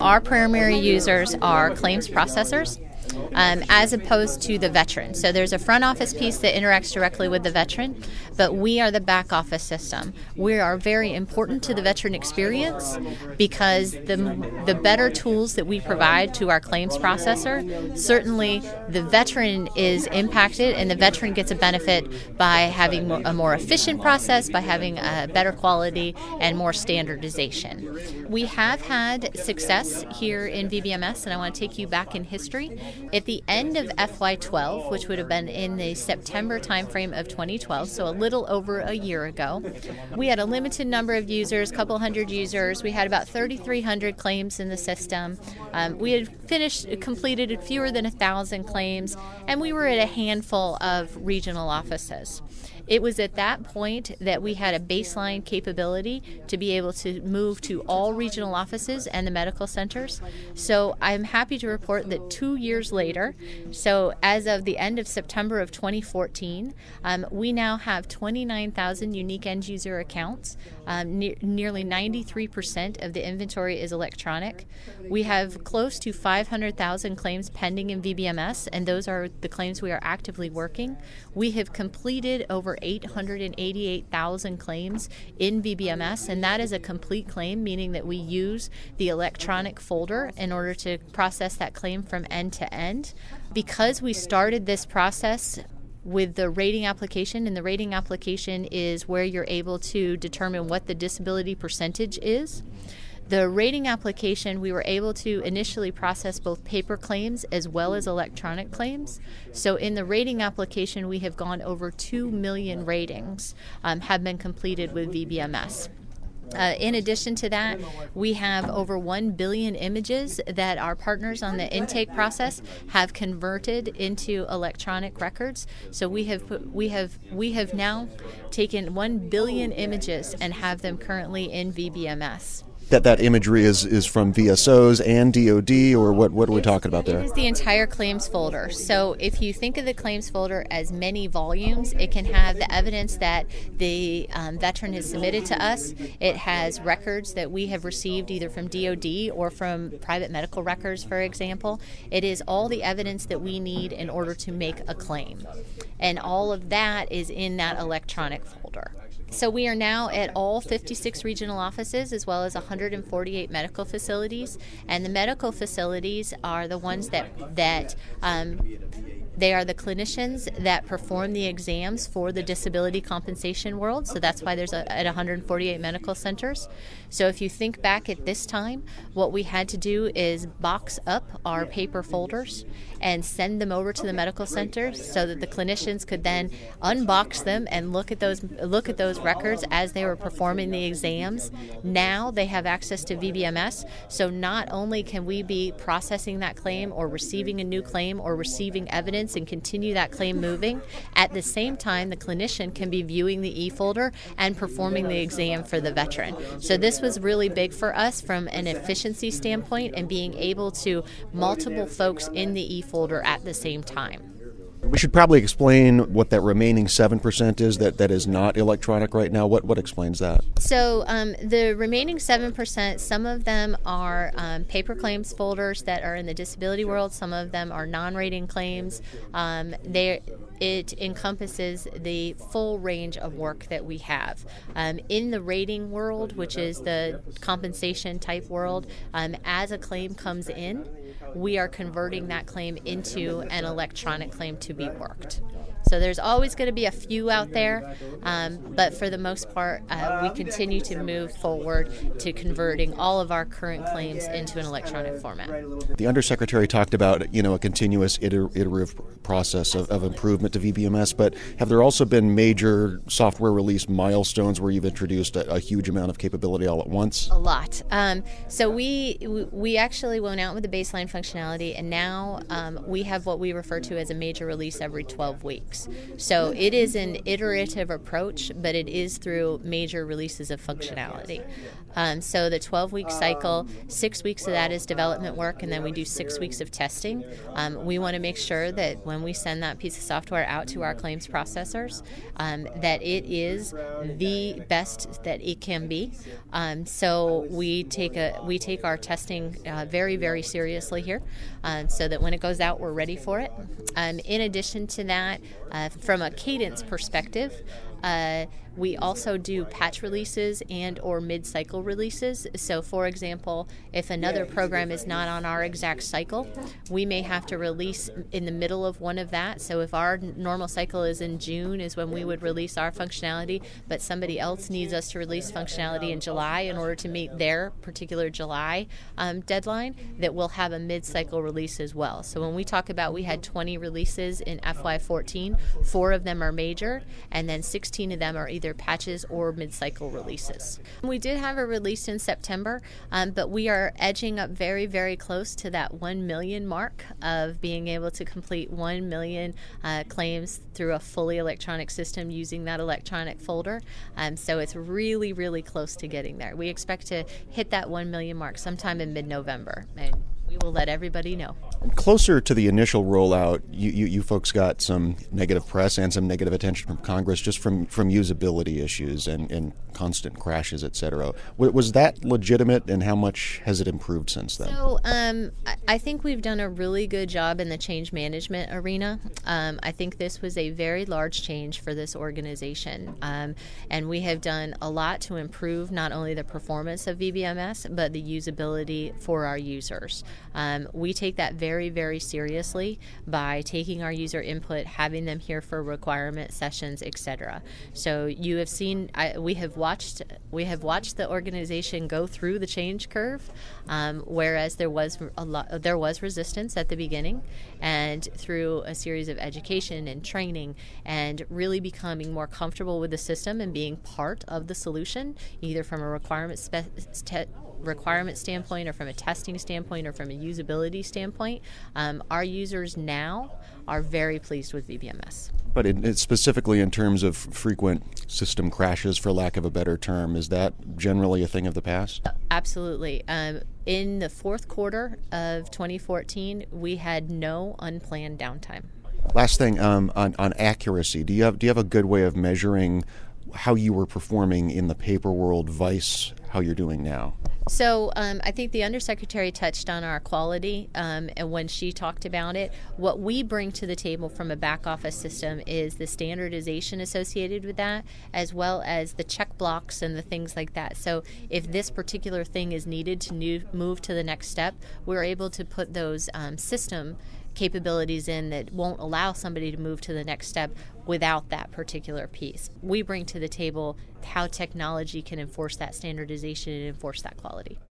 Our primary users are claims processors, as opposed to the veteran. So there's a front office piece that interacts directly with the veteran, but we are the back office system. We are very important to the veteran experience because the better tools that we provide to our claims processor, certainly the veteran is impacted and the veteran gets a benefit by having a more efficient process, by having a better quality and more standardization. We have had success here in VBMS, and I want to take you back in history. At the end of FY12, which would have been in the September timeframe of 2012, so a little over a year ago, we had a limited number of users, a couple hundred users. We had about 3,300 claims in the system. We had completed fewer than 1,000 claims, and we were at a handful of regional offices. It was at that point that we had a baseline capability to be able to move to all regional offices and the medical centers. So I'm happy to report that 2 years later, so as of the end of September of 2014, we now have 29,000 unique end user accounts. Nearly 93% of the inventory is electronic. We have close to 500,000 claims pending in VBMS, and those are the claims we are actively working. We have completed over 888,000 claims in VBMS, and that is a complete claim, meaning that we use the electronic folder in order to process that claim from end to end. Because we started this process with the rating application, and the rating application is where you're able to determine what the disability percentage is. The rating application, we were able to initially process both paper claims as well as electronic claims. So in the rating application, we have gone over 2 million ratings have been completed with VBMS. In addition to that, we have over 1 billion images that our partners on the intake process have converted into electronic records. So we have now taken 1 billion images and have them currently in VBMS. That imagery is from VSOs and DoD, or what are we talking about there? It is the entire claims folder. So if you think of the claims folder as many volumes, it can have the evidence that the veteran has submitted to us. It has records that we have received either from DoD or from private medical records, for example. It is all the evidence that we need in order to make a claim. And all of that is in that electronic folder. So we are now at all 56 regional offices as well as 148 medical facilities, and the medical facilities are the ones that they are the clinicians that perform the exams for the disability compensation world, so that's why there's at 148 medical centers. So if you think back at this time, what we had to do is box up our paper folders and send them over to the medical centers so that the clinicians could then unbox them and look at those records as they were performing the exams. Now they have access to VBMS, so not only can we be processing that claim or receiving a new claim or receiving evidence and continue that claim moving, at the same time the clinician can be viewing the e-folder and performing the exam for the veteran. So this was really big for us from an efficiency standpoint and being able to multiple folks in the e-folder at the same time. We should probably explain what that remaining 7% is that is not electronic right now. What explains that? So the remaining 7%, some of them are paper claims folders that are in the disability world. Some of them are non-rating claims. It encompasses the full range of work that we have. In the rating world, which is the compensation type world, as a claim comes in, we are converting that claim into an electronic claim to be worked. So there's always going to be a few out there, but for the most part, we continue to move forward to converting all of our current claims into an electronic format. The Undersecretary talked about, a continuous iterative process of improvement to VBMS, but have there also been major software release milestones where you've introduced a huge amount of capability all at once? A lot. So we actually went out with the baseline functionality, and now we have what we refer to as a major release every 12 weeks. weeks. So it is an iterative approach, but it is through major releases of functionality. So the 12-week cycle, 6 weeks of that is development work, and then we do 6 weeks of testing. We want to make sure that when we send that piece of software out to our claims processors, that it is the best that it can be. So we take our testing very, very seriously here, so that when it goes out, we're ready for it. In addition to that, from a cadence perspective, we also do patch releases and or mid-cycle releases. So for example, if another program is not on our exact cycle, we may have to release in the middle of one of that. So if our normal cycle is in June is when we would release our functionality, but somebody else needs us to release functionality in July in order to meet their particular July deadline, that we'll have a mid-cycle release as well. So when we talk about we had 20 releases in FY14, 4 of them are major, and then 16 of them are either patches or mid-cycle releases. We did have a release in September, but we are edging up very, very close to that 1 million mark of being able to complete 1 million claims through a fully electronic system using that electronic folder. So it's really, really close to getting there. We expect to hit that 1 million mark sometime in mid-November, and we will let everybody know. Closer to the initial rollout, you folks got some negative press and some negative attention from Congress just from usability issues and constant crashes, et cetera. Was that legitimate, and how much has it improved since then? So I think we've done a really good job in the change management arena. I think this was a very large change for this organization, and we have done a lot to improve not only the performance of VBMS, but the usability for our users. We take that very, very seriously by taking our user input, having them here for requirement sessions, etc. So you have seen, we have watched the organization go through the change curve, whereas there was resistance at the beginning, and through a series of education and training and really becoming more comfortable with the system and being part of the solution, either from a requirement standpoint or from a testing standpoint or from a usability standpoint, our users now are very pleased with VBMS. But specifically in terms of frequent system crashes, for lack of a better term, is that generally a thing of the past? Absolutely. In the fourth quarter of 2014, we had no unplanned downtime. Last thing, on accuracy, do you have a good way of measuring how you were performing in the paper world vice how you're doing now? So I think the Undersecretary touched on our quality, and when she talked about it, what we bring to the table from a back office system is the standardization associated with that, as well as the check blocks and the things like that. So if this particular thing is needed to move to the next step, we're able to put those system capabilities in that won't allow somebody to move to the next step without that particular piece. We bring to the table how technology can enforce that standardization and enforce that quality.